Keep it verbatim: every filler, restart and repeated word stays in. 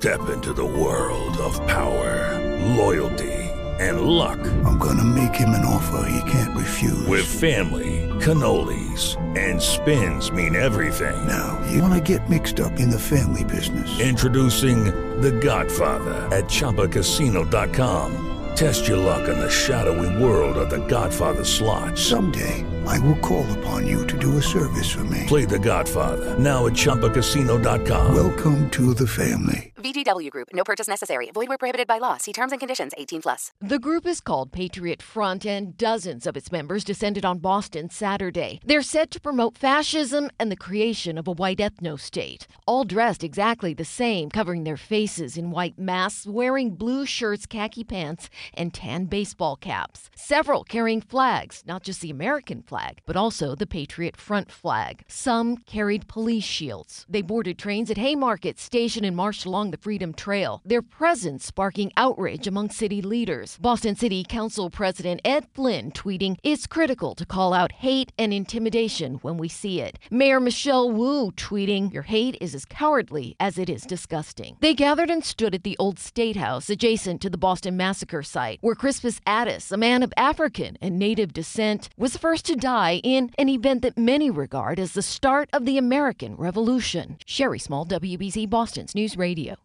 Step into the world of power, loyalty, and luck. I'm gonna make him an offer he can't refuse. With family, cannolis, and spins mean everything. Now, you wanna get mixed up in the family business. Introducing The Godfather at Chumba Casino dot com. Test your luck in the shadowy world of The Godfather slot. Someday, I will call upon you to do a service for me. Play The Godfather, now at Chumba Casino dot com. Welcome to the family. V G W Group. No purchase necessary. Void where prohibited by law. See terms and conditions. eighteen plus. The group is called Patriot Front, and dozens of its members descended on Boston Saturday. They're set to promote fascism and the creation of a white ethno-state. All dressed exactly the same, covering their faces in white masks, wearing blue shirts, khaki pants, and tan baseball caps. Several carrying flags, not just the American flag, but also the Patriot Front flag. Some carried police shields. They boarded trains at Haymarket Station and marched along the Freedom Trail, their presence sparking outrage among city leaders. Boston City Council President Ed Flynn tweeting, "It's critical to call out hate and intimidation when we see it." Mayor Michelle Wu tweeting, "Your hate is as cowardly as it is disgusting." They gathered and stood at the old State House adjacent to the Boston Massacre site, where Crispus Attucks, a man of African and Native descent, was first to die in an event that many regard as the start of the American Revolution. Sherry Small, W B Z Boston's News Radio.